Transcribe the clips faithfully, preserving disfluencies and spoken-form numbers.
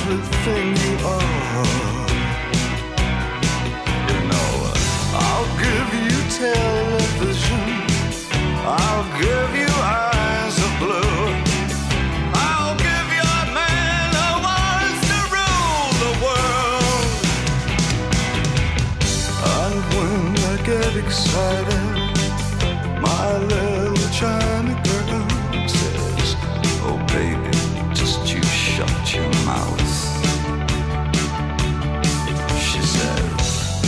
everything you are. You know, I'll give you television, I'll give you eyes of blue, I'll give you a man who wants to rule the world. And when I get excited, my little China girl says, oh baby, just you shut your mouth. She says,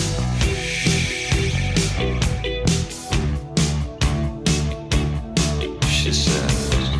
she says,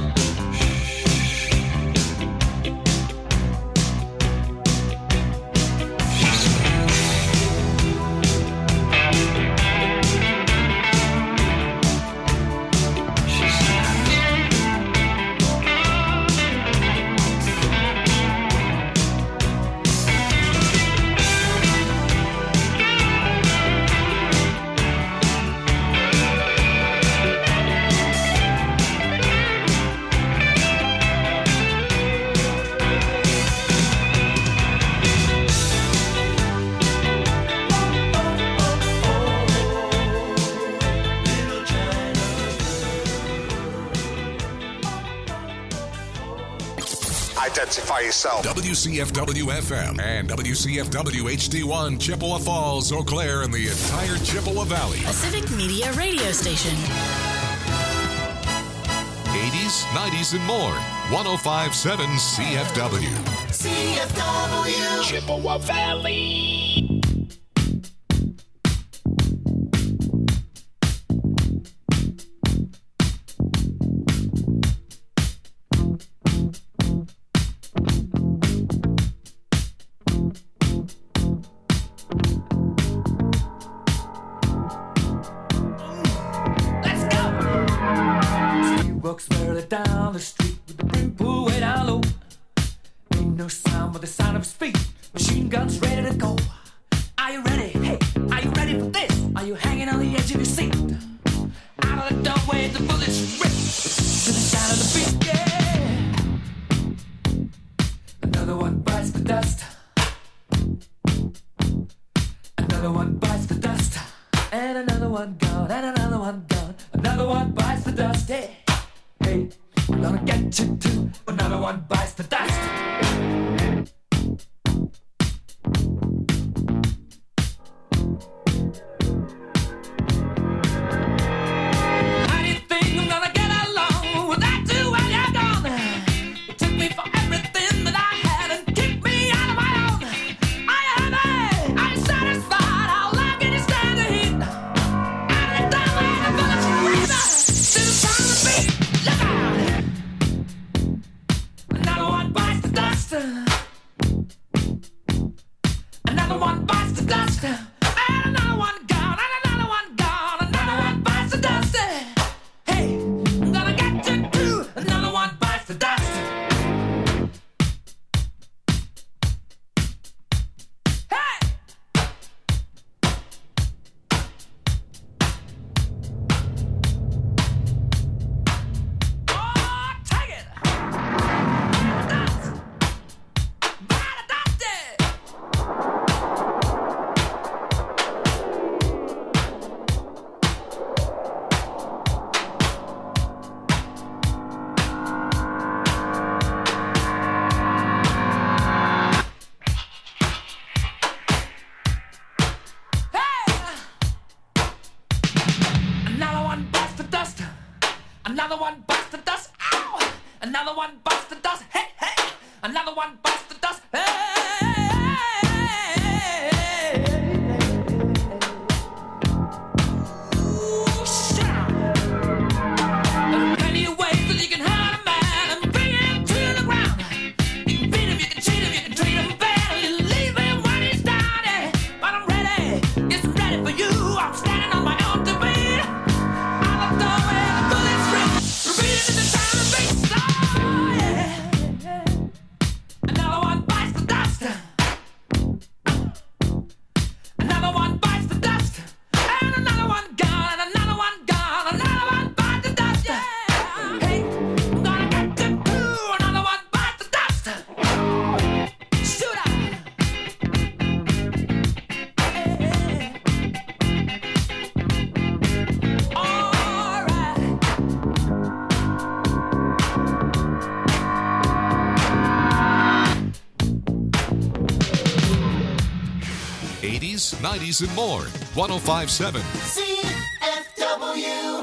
Identify yourself. W C F W F M and W C F W H D one, Chippewa Falls, Eau Claire, and the entire Chippewa Valley. A Civic Media radio station. eighties, nineties, and more. one oh five point seven C F W. C F W. Chippewa Valley. Walks merrily down the street with the brim pulled way down low. Ain't no sound but the sound of his feet. Machine guns ready to go. Are you ready? Hey, are you ready for this? Are you hanging on the edge of your seat? Out of the doorway, the bullets rip to the sound of the beat. Yeah. Another one bites the dust. Another one bites the dust. And another one gone. And another one gone. Another one bites the dust. Hey. Hey, we're gonna get you too. Another one bites the dust. How do you think I'm gonna get along without you when you're gone? You took me for everything that I had and kicked me out of my own. Are you happy? Are you satisfied? How long can you stand the heat? Out of the doorway, the bullets rip to the sound of the beat. Look out! Another one bites the dust. Another one bites the dust. And another one gone. And another one gone. Another one bites the dust. Hey, I'm gonna get you too. Another one bites the dust. Hey! Oh, take it! Dust! Bite the dust! eighties, nineties, and more. one oh five point seven. C F W.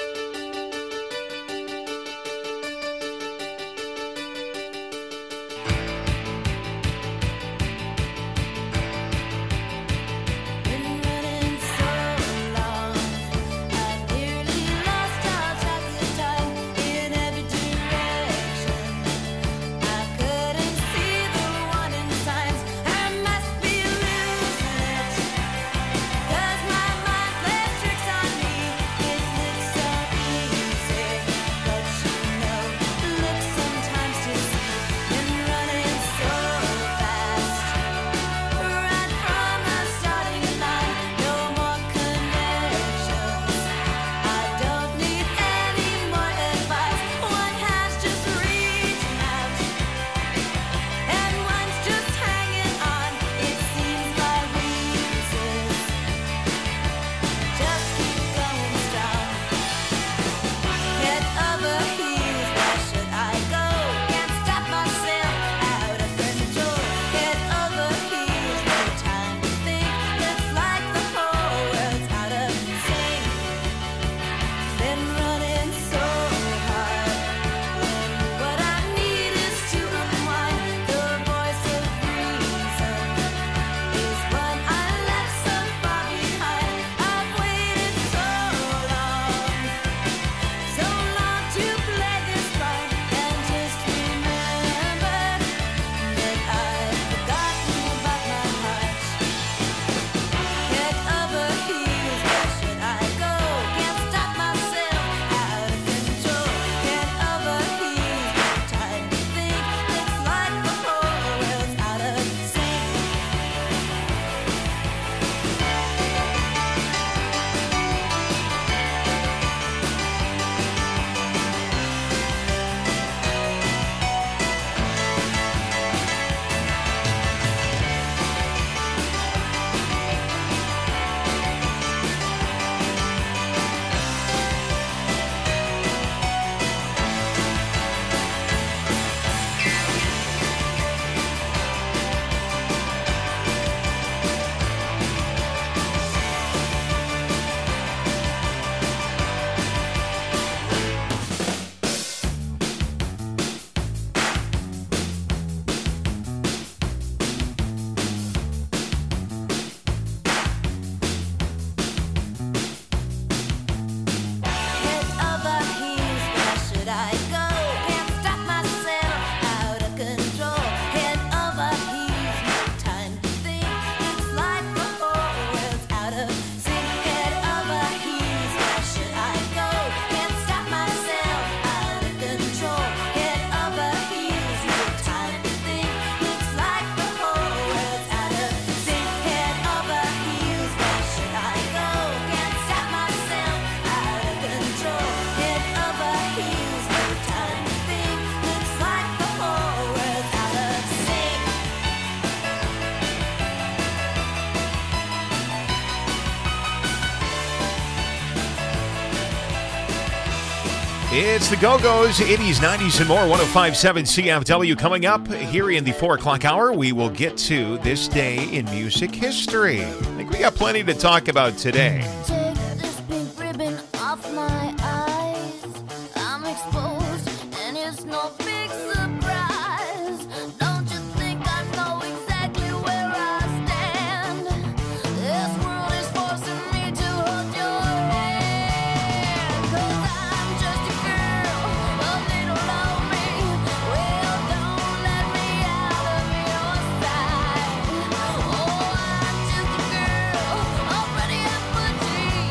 It's the Go-Go's, eighties, nineties, and more. one oh five point seven C F W. Coming up here in the four o'clock hour, we will get to this day in music history. I think we got plenty to talk about today. Take this pink ribbon off my eyes. I'm exposed, and it's no big surprise. Don't you think I know exactly where I stand? This world is forcing me to hold your hand. 'Cause I'm just a girl, a little lonely. Well, don't let me out of your sight. Oh, I'm just a girl, already half a dream.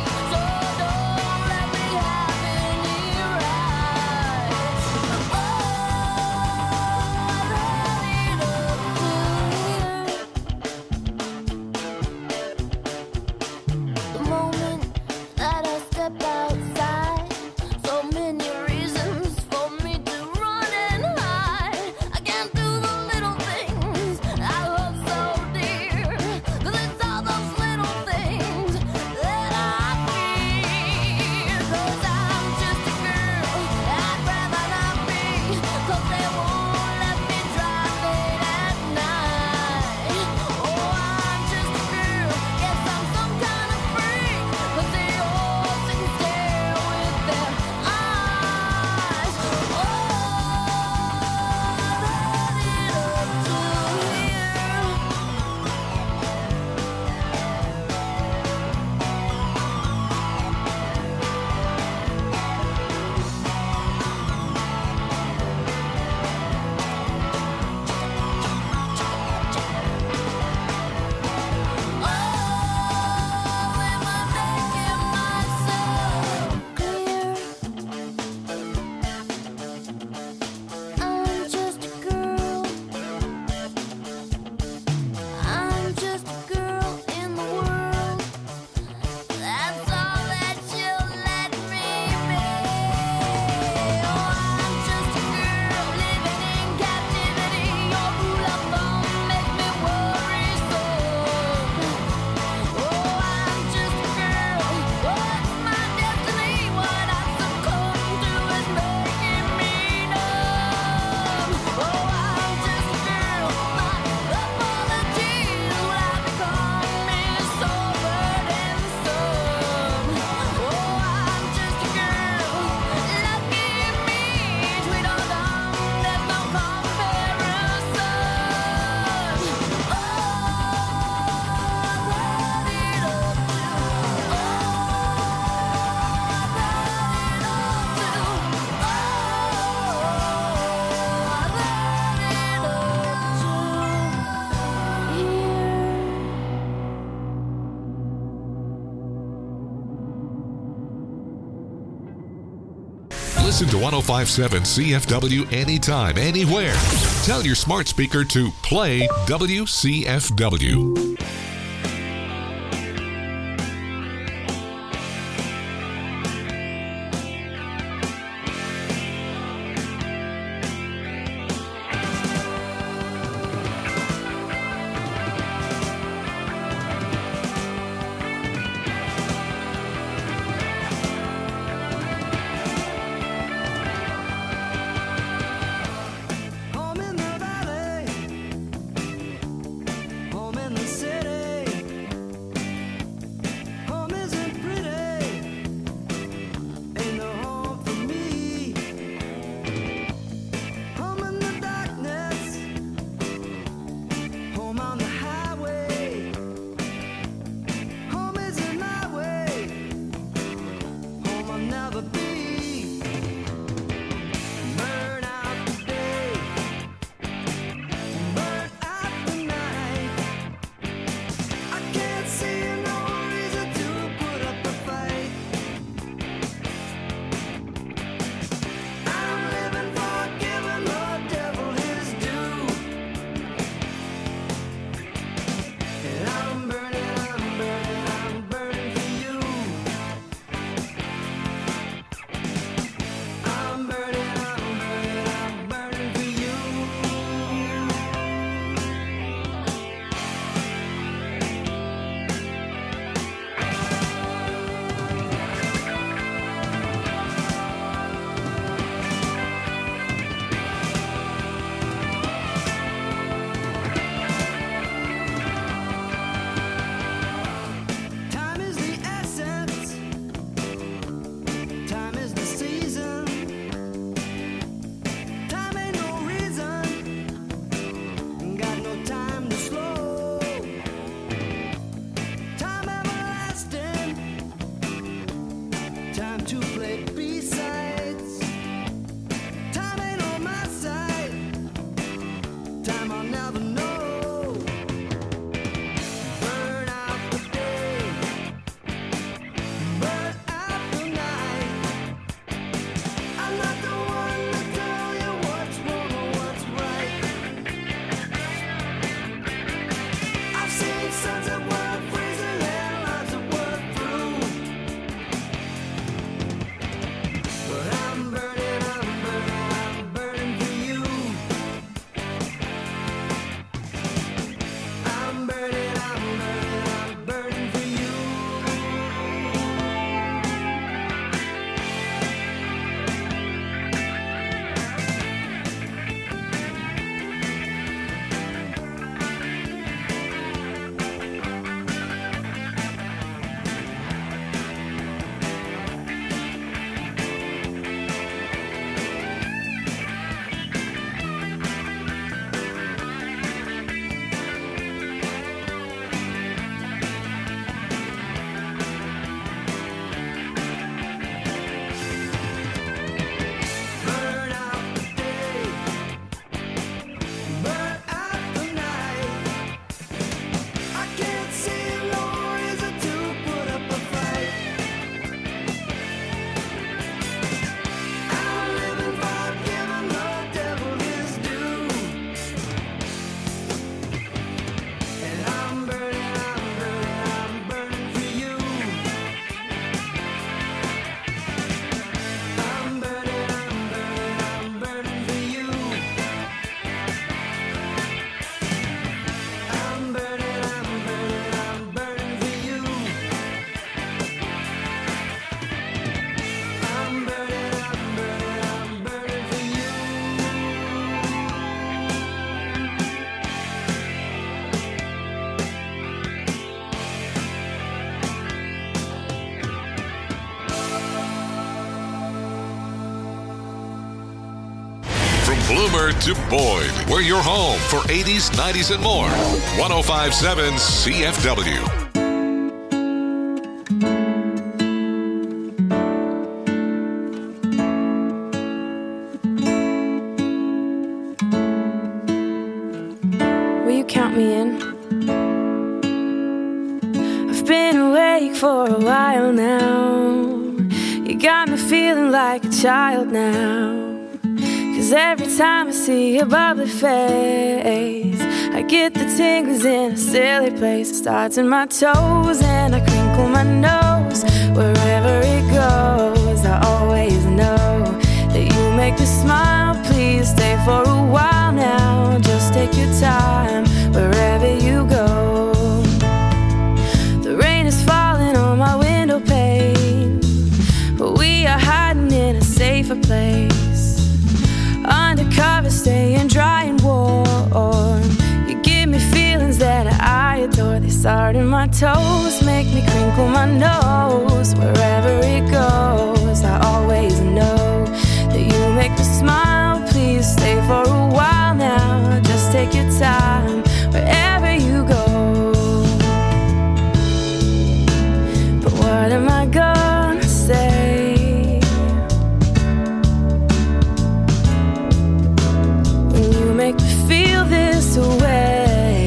Listen to one oh five point seven C F W anytime, anywhere. Tell your smart speaker to play W C F W. Home in the valley, home in the city. Home isn't pretty, ain't no home for me. Home in the darkness, home on the highway. Home isn't my way, home I'll never be. Burn out the day, burn out the night. I can't see no reason to put up a fight. I'm living for giving the devil his due. And I'm burning, I'm burning, I'm burning for you. I'm burning, I'm burning, I'm burning for you. Time is the essence, time is the season. Time ain't no reason, got no time to slow. Time everlasting, time to play B-sides. Time ain't on my side, time I'll never know. Burn out the day, burn out the night. I'm not the one to tell you what's wrong or what's right. I've seen sons that were freezing and lives that were through. But I'm burning, I'm burning, I'm burning for you. I'm burning, I'm burning, I'm burning for you. Burn out the day, burn out the night. I can't see no reason to put up a fight. I'm living for giving the devil his due. And I'm burning, I'm burning, I'm burning for you. I'm burning, I'm burning, I'm burning for you. I'm burning, I'm burning, I'm burning for you. I'm burning, I'm burning, I'm burning for you. From Bloomer to Boyd, we're your home for eighties, nineties, and more. one oh five point seven C F W. Will you count me in? I've been awake for a while now. You got me feeling like a child now. Cause every time I see your bubbly face, I get the tingles in a silly place. It starts in my toes and I crinkle my nose. Wherever it goes, I always know that you make me smile. Please stay for a while now. Just take your time wherever you go. The rain is falling on my window pane, but we are hiding in a safer place. Undercover, staying dry and warm. You give me feelings that I adore. They start in my toes, make me crinkle my nose. Wherever it goes, I always know that you make me smile. Please stay for a while now. Just take your time wherever you go. But what am I gonna say? Make me feel this way.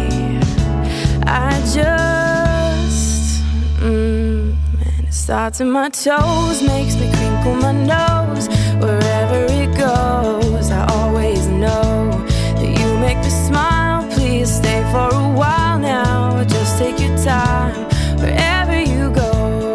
I just mm, and it starts in my toes, makes me crinkle my nose. Wherever it goes, I always know that you make me smile. Please stay for a while now. Just take your time wherever you go.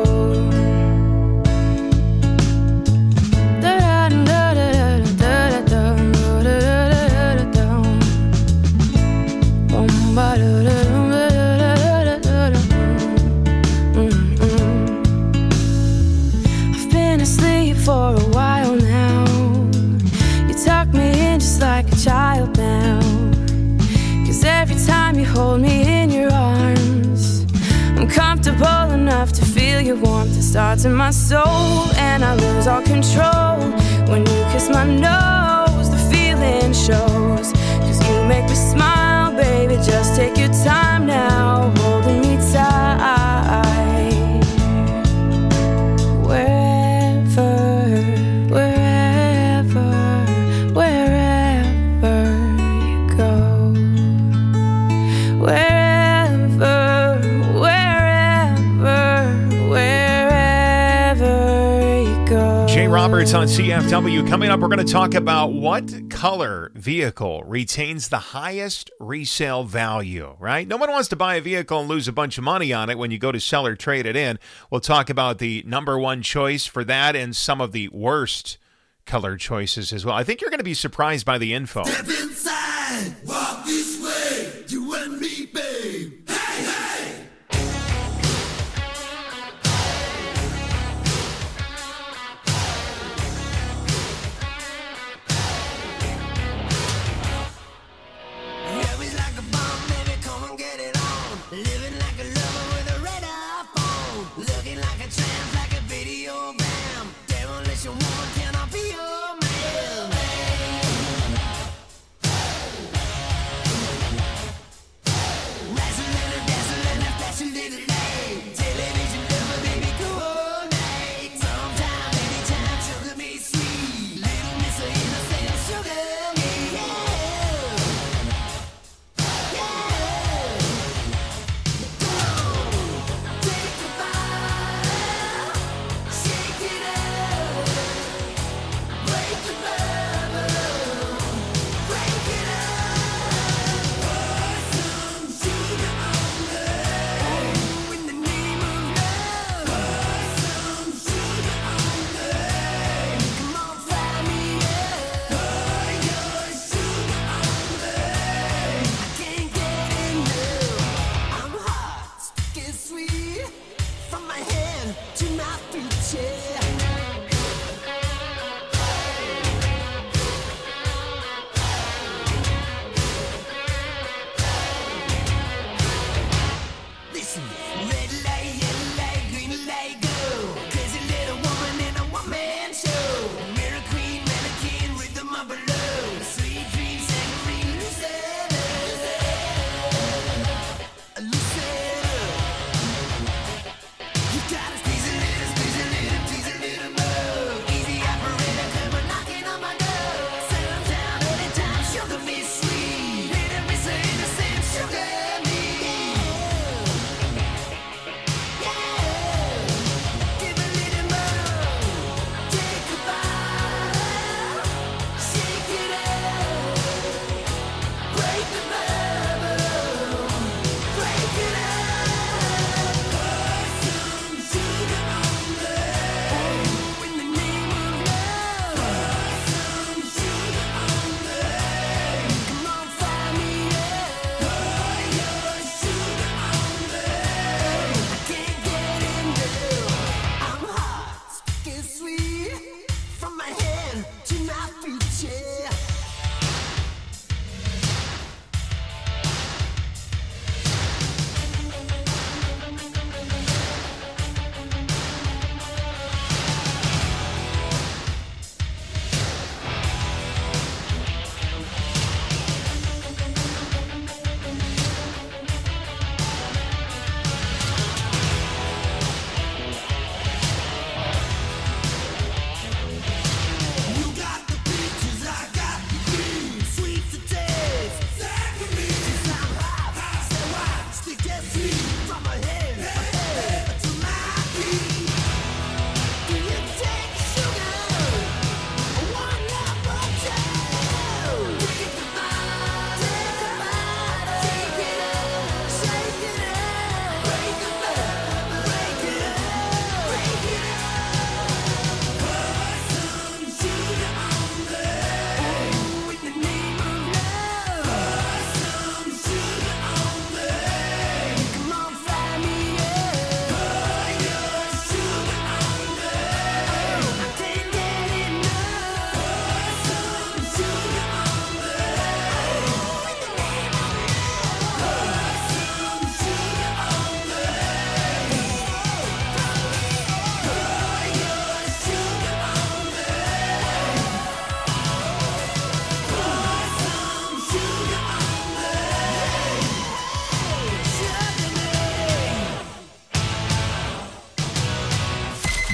I've been asleep for a while now. You tuck me in just like a child now. Cause every time you hold me in your arms, I'm comfortable enough to feel your warmth. It starts in my soul and I lose all control. When you kiss my nose, the feeling shows. Cause you make me smile, baby, just take your time now, holding me tight. Wherever, wherever, wherever you go. Wherever, wherever, wherever you go. Jay Roberts on C F W. Coming up, we're going to talk about what color vehicle retains the highest resale value, right? No one wants to buy a vehicle and lose a bunch of money on it when you go to sell or trade it in. We'll talk about the number one choice for that and some of the worst color choices as well. I think you're going to be surprised by the info. Step inside, walk this way, you and me, babe. Hey, hey!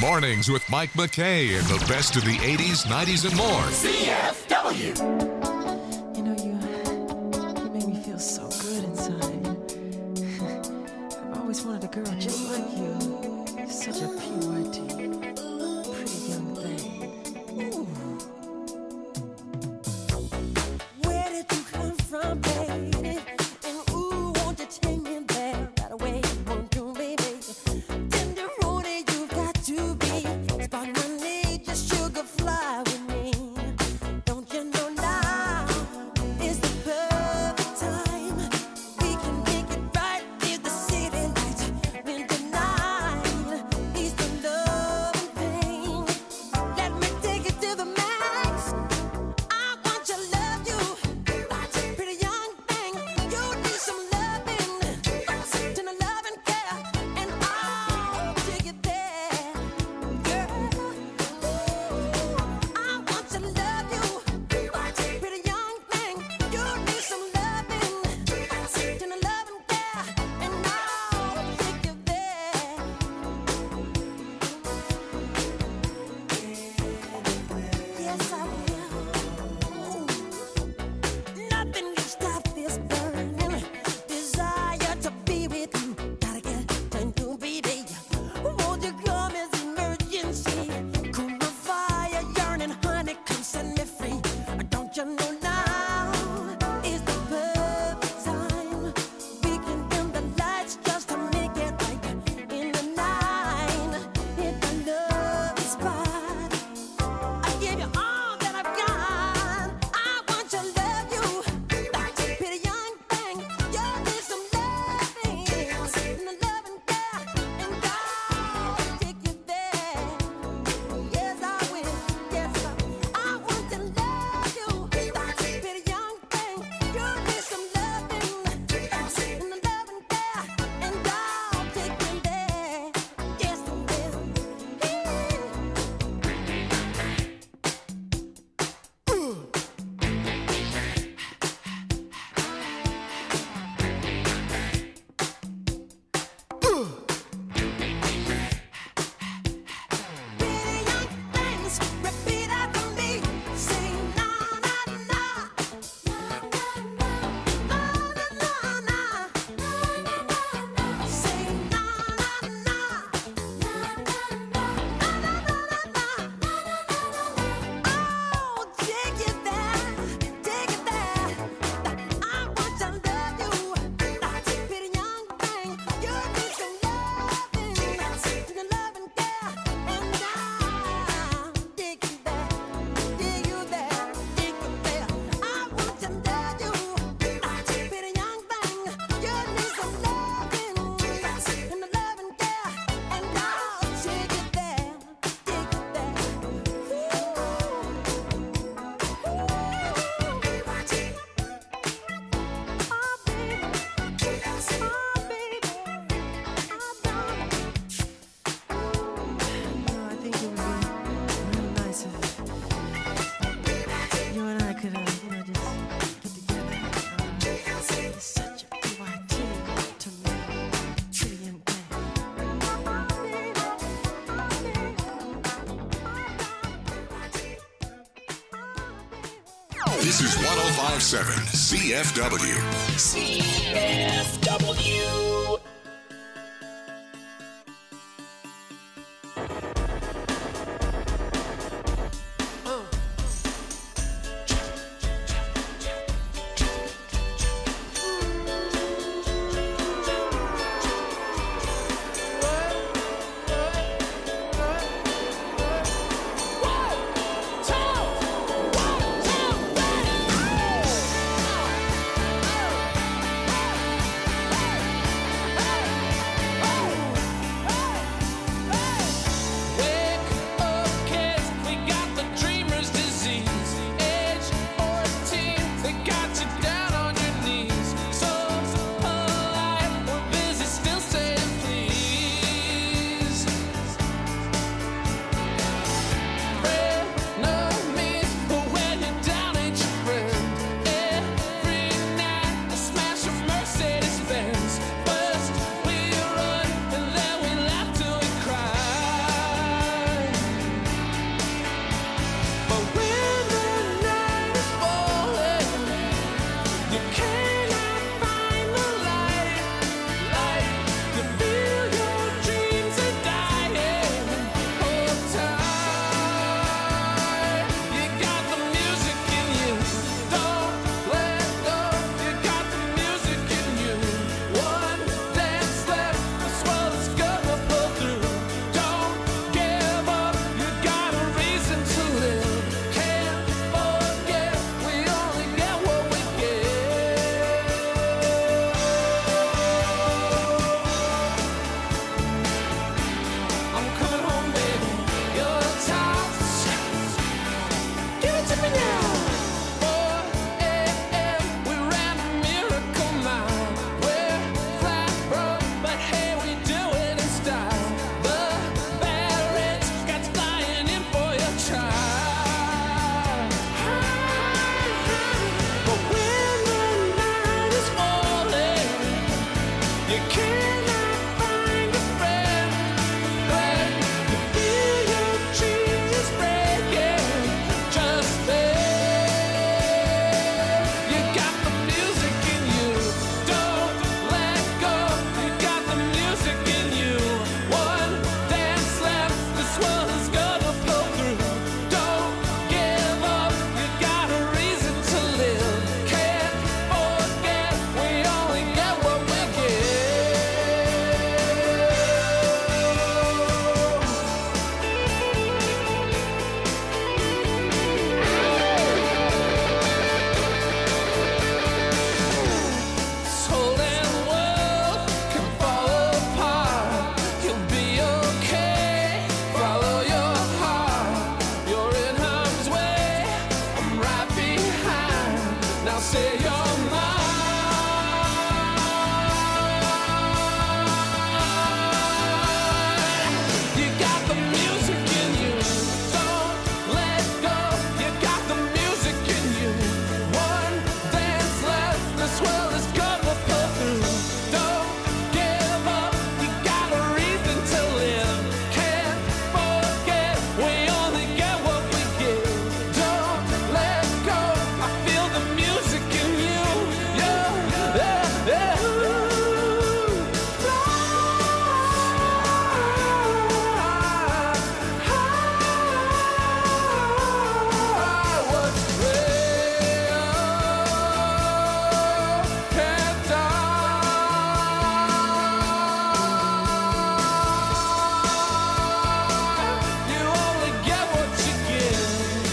Mornings with Mike McKay and the best of the eighties, nineties, and more. C F W. You know, you, you make me feel so good inside. I've always wanted a girl just like you. You're such a P Y T, pretty young thing. Ooh. Where did you come from, baby? And ooh, won't you take me there right away? Won't you, baby? Tenderoni, you've got to be. Spark my need, just sugar fly with me. Don't you know now is the perfect time? We can make it right near the city lights. When the night is the love and pain. Let me take it to the max. I want to love you, pretty young thing. You need some loving, tender love and care, and I'll take it there, girl. I want to love you, pretty young thing. You need some loving, tender love and care, and I'll take you there. Yes, I will. Nothing can stop this burning desire to be with you. Gotta get to you, baby. Won't you come as emergency? Cool my fire, yearning, honey, come set me free. Don't you know now is the perfect time? We can dim the lights just to make it right in the night. Hit the love spot. I give you all that I've got. I want to love you, pretty young thing. You need some loving, and the love and care, and I'll take you there. Yes, I will. Yes, I will. I want to love you, pretty young thing. You need some loving, and the love and care, and I'll take you there. Yes, I will. Pretty young things, repeat after me. Say na na na, na na na, na na na, say na na na, na na na, oh, take it there, take it there. I want to love you, pretty young thing. You need some loving, the love and care, and I'll take you there, take you there, take you there. I want to love you, pretty young thing. You need some loving, and the love and care, and I'll take you there, take you there. I think it would be real nice if you and I could, uh, you know, just get together. Uh, it's such a P Y T to me, pretty young thing. This is one oh five point seven C F W. C F W. One, two, one, two, three. You cannot find a friend when you feel your dreams breaking. Just there. You got the music in you. Don't let go. You got the music in you. One dance left. This one is gonna pull through. Don't give up. You got a reason to live. Can't forget. We only get what we This whole damn world can fall apart. You'll be okay. Follow your heart. You're in harm's way. I'm right behind. Now say your mind. You got the music in you. Don't let go. You got the music in you. One dance left. This world is gonna pull through. Don't give up. You got a reason to live. Can't forget. We only get what we give. Don't let go. I feel the music in you. Yeah, yeah, yeah. What's real can't die. You only get what you give.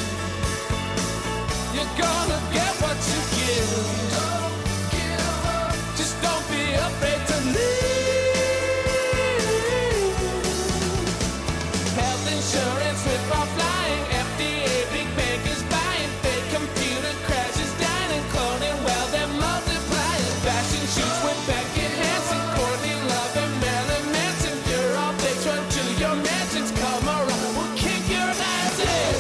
You're gonna get what you give. Don't give up. Just don't be afraid to leave. Health insurance with our flying. F D A, big bank is buying. Fake computer crashes, dining, cloning, well, they're multiplying. Fashion shoots with Beckett Hansen, Courtney Love, and Marilyn Manson. You're all fakes, run to your mansions. Come around, we'll kick your ass in.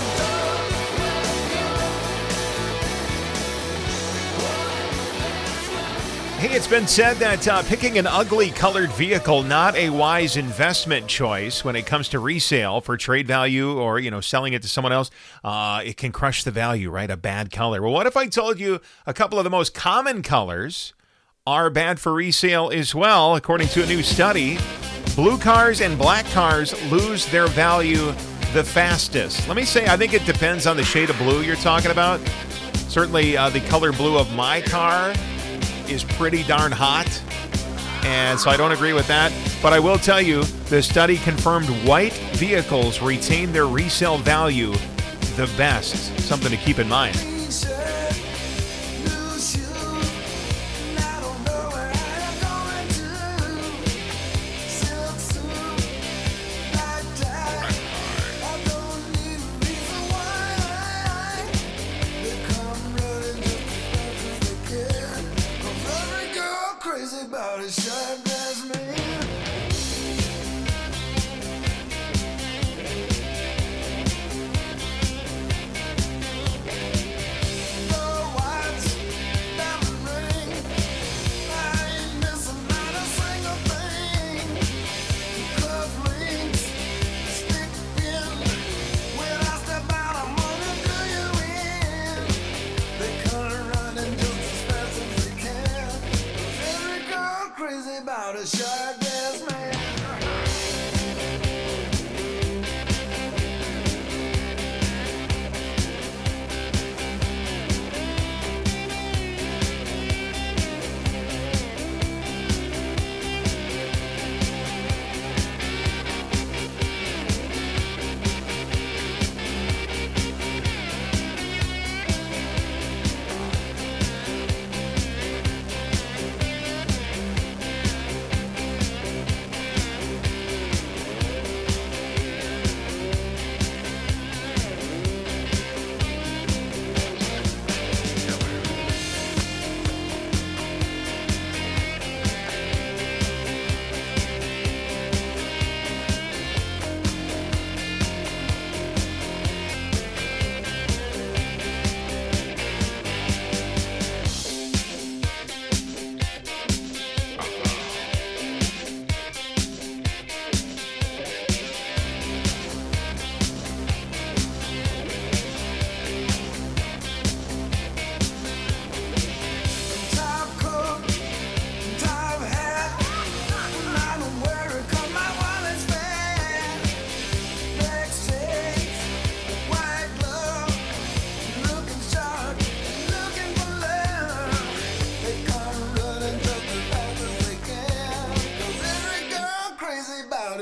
Hey, it's been said that uh, picking an ugly colored vehicle not a wise investment choice when it comes to resale for trade value or, you know, selling it to someone else. Uh, it can crush the value, right? A bad color. Well, what if I told you a couple of the most common colors are bad for resale as well? According to a new study, blue cars and black cars lose their value the fastest. Let me say, I think it depends on the shade of blue you're talking about. Certainly, uh, the color blue of my car is pretty darn hot, and so I don't agree with that. But I will tell you, the study confirmed white vehicles retain their resale value the best. Something to keep in mind. Crazy about a shot glass man. The white diamond ring, I ain't missing not a single thing. Cuff links, stick pin. When I step out, I'm gonna do you in. They come running just as fast as they can. Every girl crazy about a shot glass man.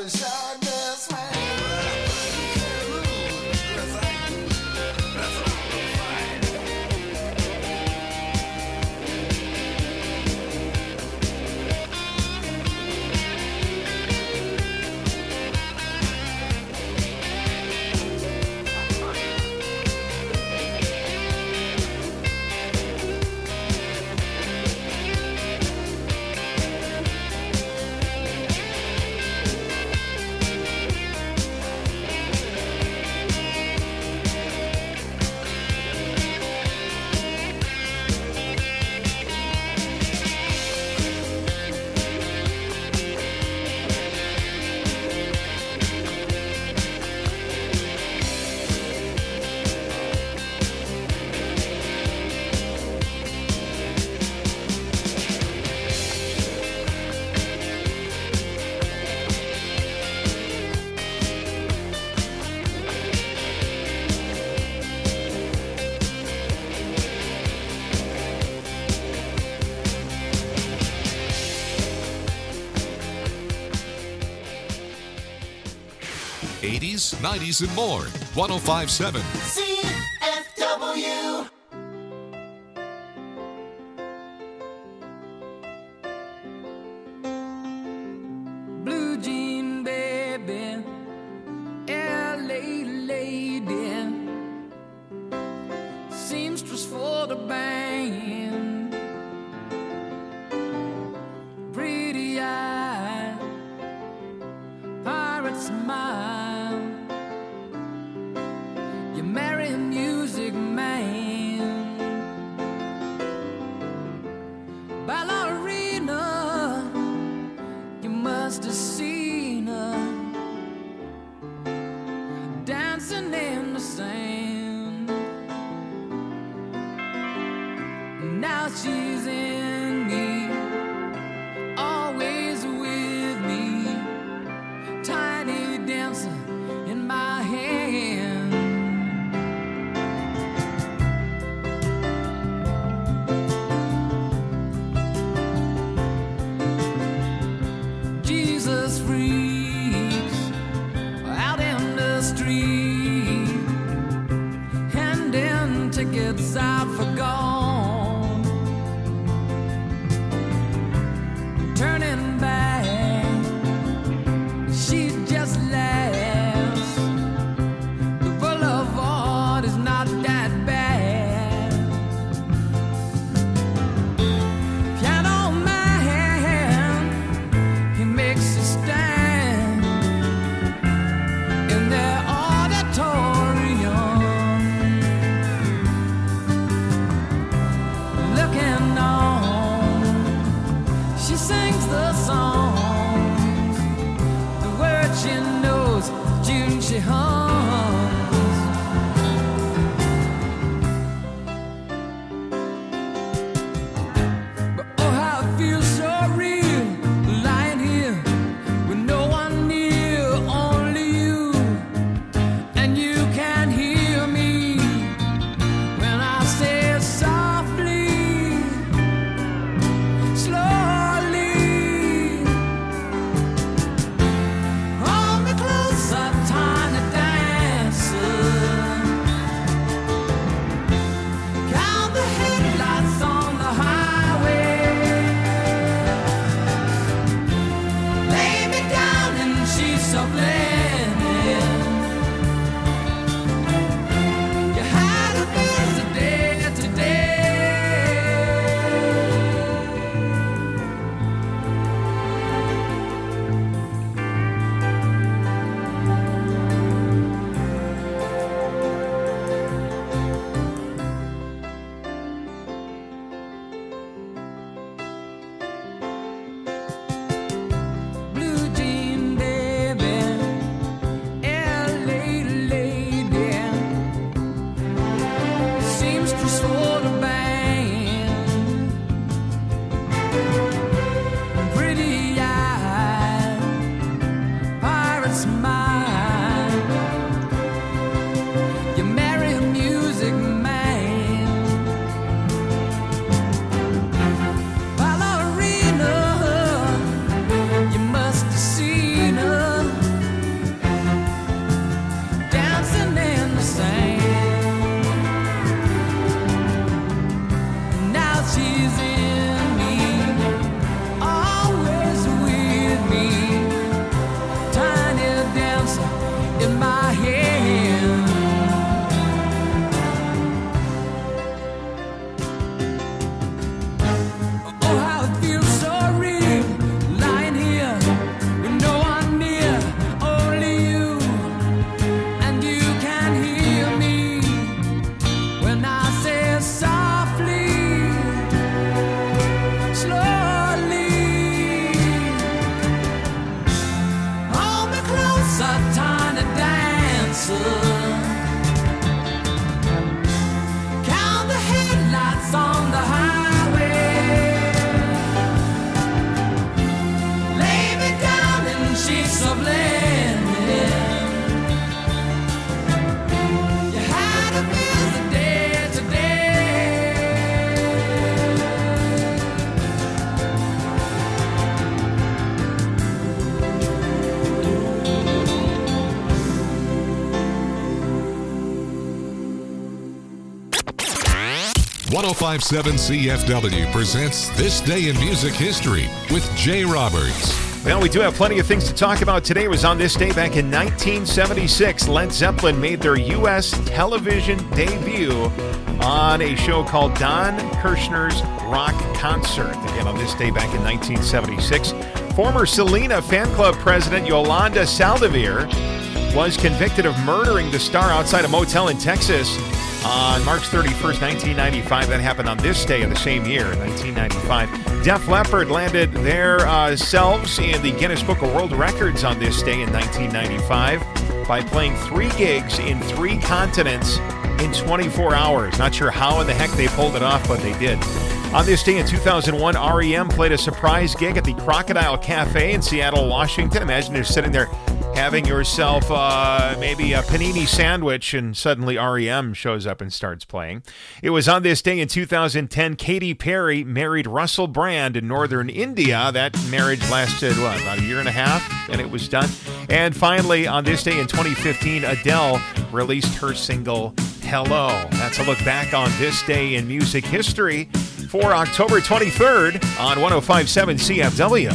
eighties, nineties, and more. one oh five point seven C F W. Blue jean baby, L A lady, seamstress for the band, pretty eye, pirate smile, you marry a music man, ballerina, you must have seen her dancing in the sand. Now she's in me, always with me, tiny dancer in my hand. Jesus piece of land. You had to miss the day today. one oh five point seven C F W presents This Day in Music History with Jay Roberts. Well, we do have plenty of things to talk about today. It was on this day back in nineteen seventy-six. Led Zeppelin made their U S television debut on a show called Don Kirshner's Rock Concert. Again, on this day back in nineteen seventy-six. Former Selena fan club president Yolanda Saldivar was convicted of murdering the star outside a motel in Texas on March thirty-first, nineteen ninety-five. That happened on this day of the same year, nineteen ninety-five. Def Leppard landed their uh, selves in the Guinness Book of World Records on this day in nineteen ninety-five by playing three gigs in three continents in twenty-four hours. Not sure how in the heck they pulled it off, but they did. On this day in two thousand one, R E M played a surprise gig at the Crocodile Cafe in Seattle, Washington. Imagine you're sitting there having yourself uh, maybe a panini sandwich, and suddenly R E M shows up and starts playing. It was on this day in two thousand ten, Katy Perry married Russell Brand in northern India. That marriage lasted, what, about a year and a half, and it was done. And finally, on this day in twenty fifteen, Adele released her single, Hello. That's a look back on this day in music history for October twenty-third on one oh five point seven C F W.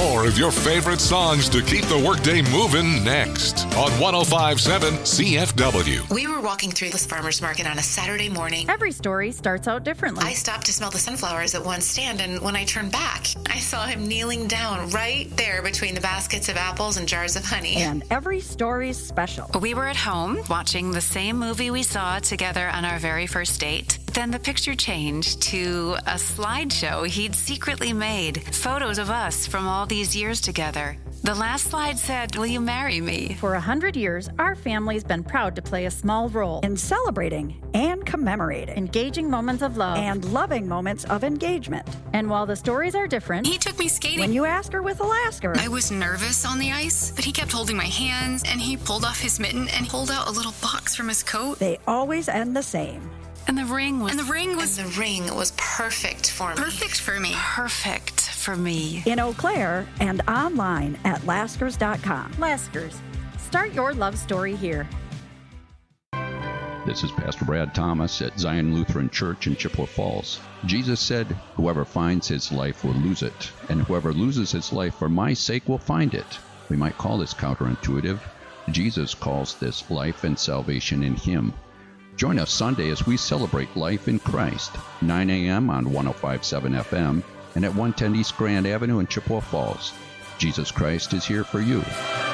more of your favorite songs to keep the workday moving next on one oh five seven C F W. We were walking through this farmer's market on a Saturday morning. Every story starts out differently. I stopped to smell the sunflowers at one stand, and when I turned back, I saw him kneeling down right there between the baskets of apples and jars of honey. And every story's special. We were at home watching the same movie we saw together on our very first date. Then the picture changed to a slideshow he'd secretly made, photos of us from all these years together. The last slide said, "Will you marry me?" For a hundred years, our family's been proud to play a small role in celebrating and commemorating engaging moments of love and loving moments of engagement. And while the stories are different, he took me skating. When you ask her with Alaska, I was nervous on the ice, but he kept holding my hands, and he pulled off his mitten and pulled out a little box from his coat. They always end the same. And the ring was... And the ring was... And the ring was perfect for me. Perfect for me. Perfect for me. In Eau Claire and online at Laskers dot com. Laskers. Start your love story here. This is Pastor Brad Thomas at Zion Lutheran Church in Chippewa Falls. Jesus said, "Whoever finds his life will lose it, and whoever loses his life for my sake will find it." We might call this counterintuitive. Jesus calls this life and salvation in him. Join us Sunday as we celebrate life in Christ, nine a.m. on one oh five point seven F M and at one ten East Grand Avenue in Chippewa Falls. Jesus Christ is here for you.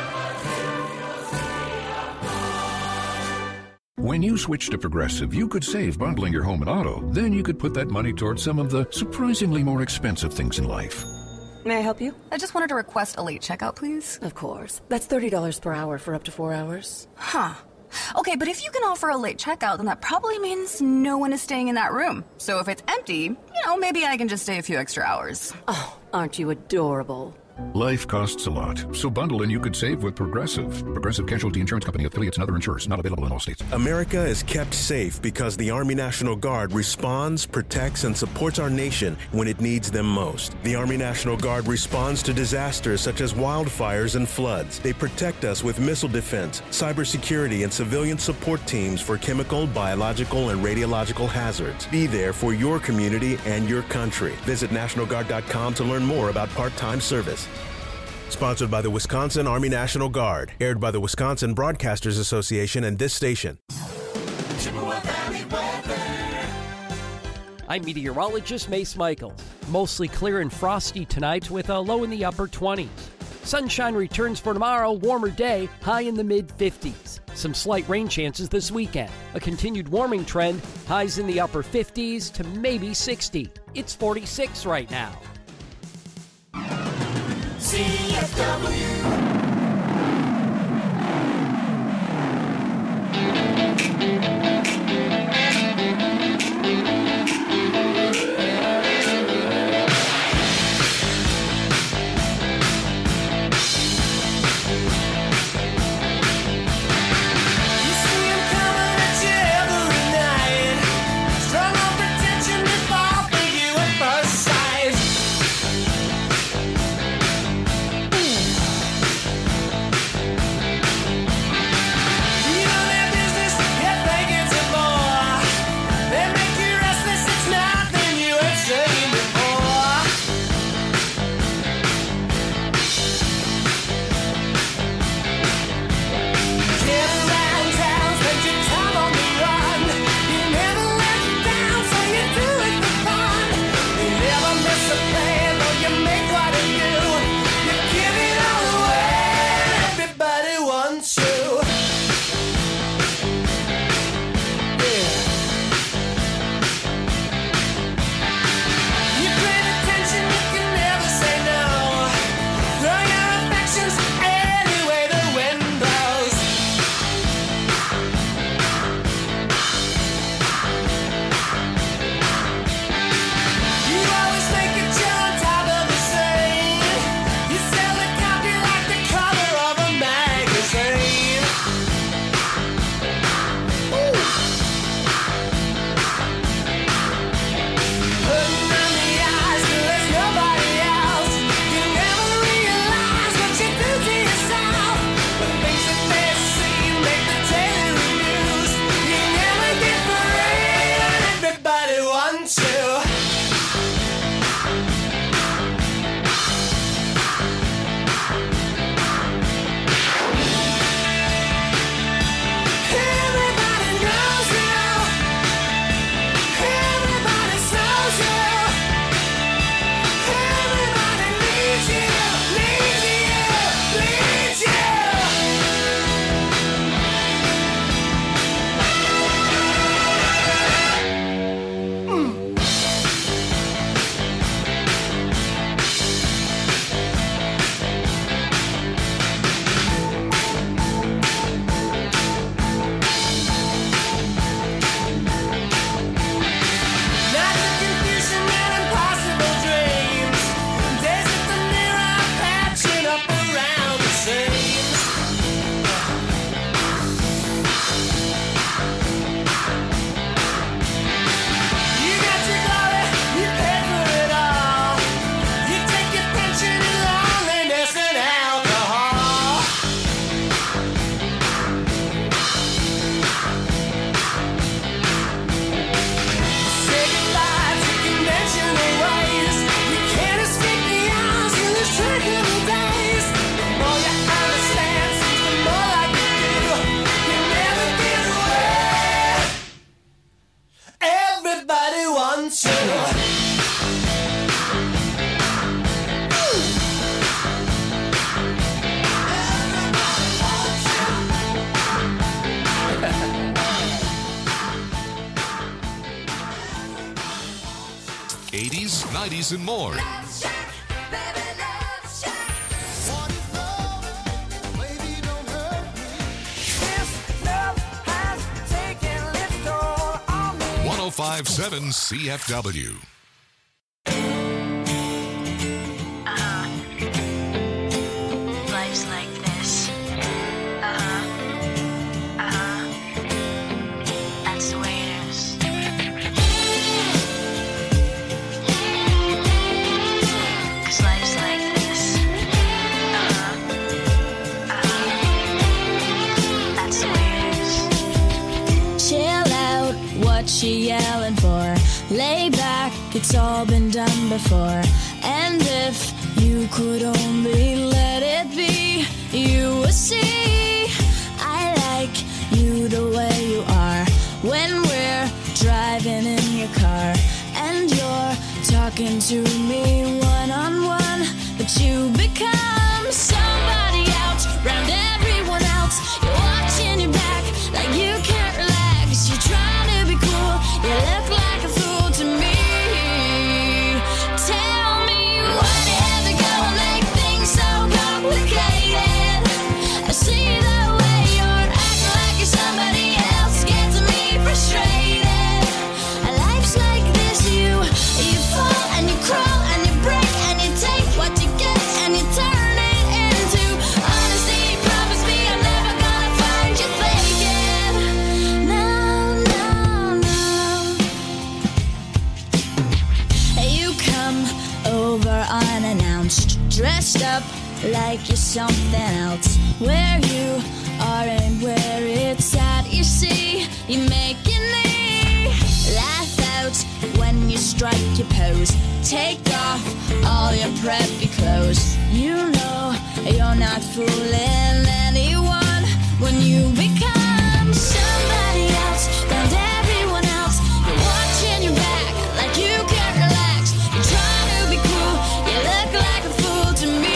When you switch to Progressive, you could save bundling your home and auto. Then you could put that money towards some of the surprisingly more expensive things in life. May I help you? I just wanted to request a late checkout, please. Of course. That's thirty dollars per hour for up to four hours. Huh. Okay, but if you can offer a late checkout, then that probably means no one is staying in that room. So if it's empty, you know, maybe I can just stay a few extra hours. Oh, aren't you adorable? Life costs a lot, so bundle and you could save with Progressive. Progressive Casualty Insurance Company, affiliates, and other insurers. Not available in all states. America is kept safe because the Army National Guard responds, protects, and supports our nation when it needs them most. The Army National Guard responds to disasters such as wildfires and floods. They protect us with missile defense, cybersecurity, and civilian support teams for chemical, biological, and radiological hazards. Be there for your community and your country. Visit National Guard dot com to learn more about part-time service. Sponsored by the Wisconsin Army National Guard. Aired by the Wisconsin Broadcasters Association and this station. I'm meteorologist Mace Michaels. Mostly clear and frosty tonight with a low in the upper twenties. Sunshine returns for tomorrow, warmer day, high in the mid fifties. Some slight rain chances this weekend. A continued warming trend, highs in the upper fifties to maybe sixty. It's forty-six right now. C F W. tricking the days. The more you understand, seems the more like you do. You never get away. Everybody wants you. eighties, nineties, and more. one oh five point seven C F W. Uh-huh. Life's like this. Uh-huh. Uh-huh. That's the way it is. Cause life's like this. Uh-huh. Uh-huh. That's the way it is. Chill out, what you yelling for? Lay back, it's all been done before. And if you could only let it be, you would see I like you the way you are. When we're driving in your car and you're talking to me one-on-one, but you become somebody else round everyone else. You're watching your back like you can't relax. You're trying to be cool, you look like a fool to me. Tell me why do you have to go and make things so complicated? I see the way you're acting like you're somebody else, gets me frustrated. Life's like this, you you fall and you crawl and you break and you take what you get and you turn it into honesty. Promise me I'm never gonna find you faking. No, no, no. You come over unannounced, dressed up like you're something else. Where you are and where it's at, you see, you're making me laugh out when you strike your pose. Take off all your preppy clothes. You know you're not fooling anyone when you become somebody else round everyone else. You're watching your back like you can't relax. You're trying to be cool, you look like a fool to me.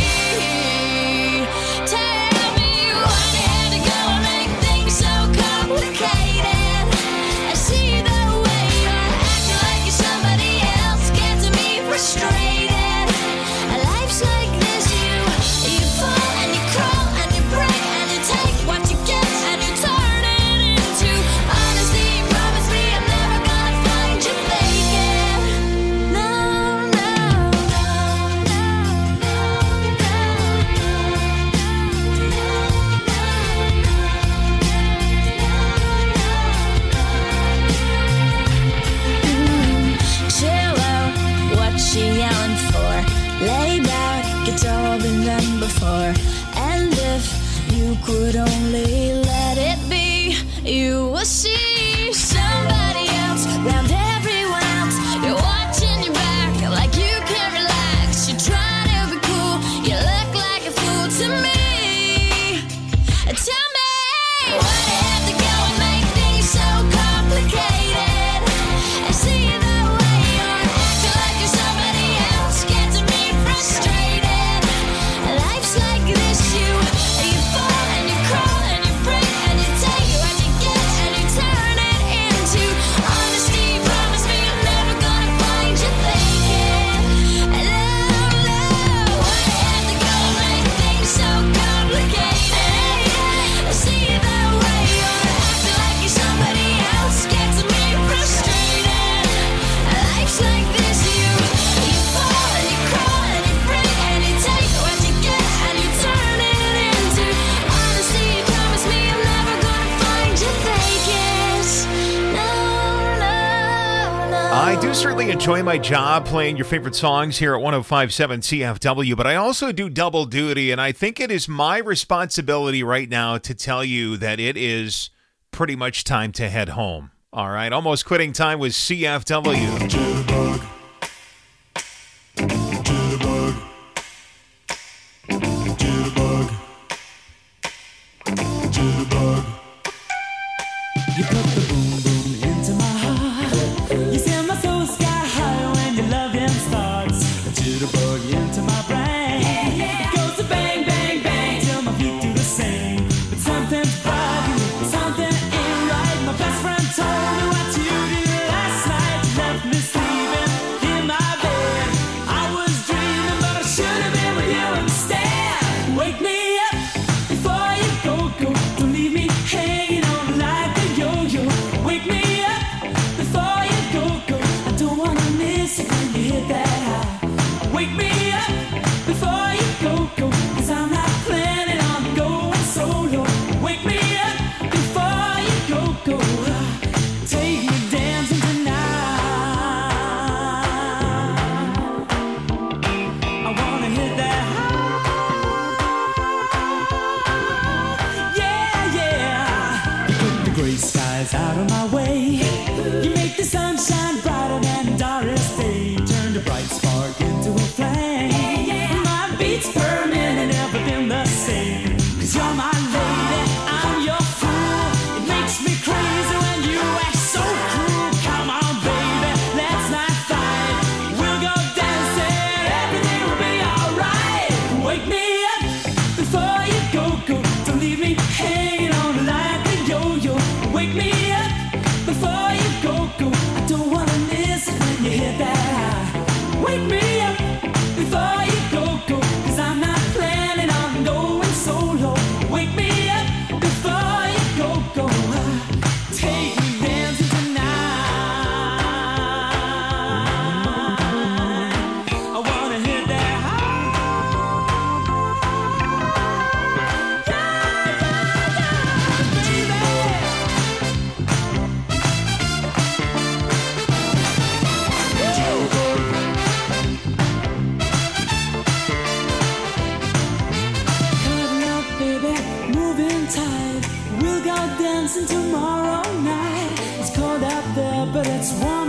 Tell me why you had to go and make things so complicated. I see the way you're acting like you're somebody else, gets me frustrated. Life's like this, you you fall and you crawl and you break and you take what you get and you turn it into honesty. Promise me I'm never gonna find you faking. No, no, chill out, what you yelling for? Lay back, it's all been done before. And if you could only let it be, you will see somebody else round everyone else. You're watching your back like you can't relax. You're trying to be cool, you look like a fool to me. Tell me why do you have to go and make things so complicated? I see the way you're acting like you're somebody else, gets me frustrated. Life's like this, you you fall and you crawl and you break and you take what you get and you turn it into honesty. Promise me I'm never gonna find you faking. No, no, why do you have to go and make things so complicated? I see the way you're acting like you're somebody else, gets me frustrated. Life's like this, you you fall and you crawl and you break and you take what you get and you turn it into honesty. Promise me I'm never gonna find you faking. No, no, no. I do certainly enjoy my job playing your favorite songs here at one oh five point seven C F W, but I also do double duty, and I think it is my responsibility right now to tell you that it is pretty much time to head home. All right, almost quitting time with C F W. Jitterbug. Jitterbug. into my brain. It goes to bang, bang, bang till my feet do the same. But something's bugging, something ain't right. My best friend told me what you did last night. You left me sleeping in my bed. I was dreaming, but I should have been with you instead. Wake me up before you go, go. Don't leave me hanging on like a yo-yo. Wake me up before you go, go. I don't wanna miss it when you hit that high. Wake me up before you go, go. Cause I'm not planning on going solo. Wake me up before you go, go. Take me dancing tonight. I wanna hit that high. Yeah, yeah. You put the gray skies out of my way. You make the sunshine brighter than Doris Day. Turn the bright spark into a flame. My beats per minute never been the same. Cause you're my lady, I'm your fool. It makes me crazy when you act so cruel. Come on, baby, let's not fight. We'll go dancing, everything will be alright. Wake me up before you go, go. Don't leave me hanging on like a yo-yo. Wake me up before you go, go. I don't wanna miss it when you hit that high. Wake me up before you go, go. Cause I'm not planning on going solo. Wake me up before you go, go. Take me dancing tonight. I wanna hit that Cuddle up, baby, moving tight. We'll go dancing tomorrow night. It's cold out there, but it's warm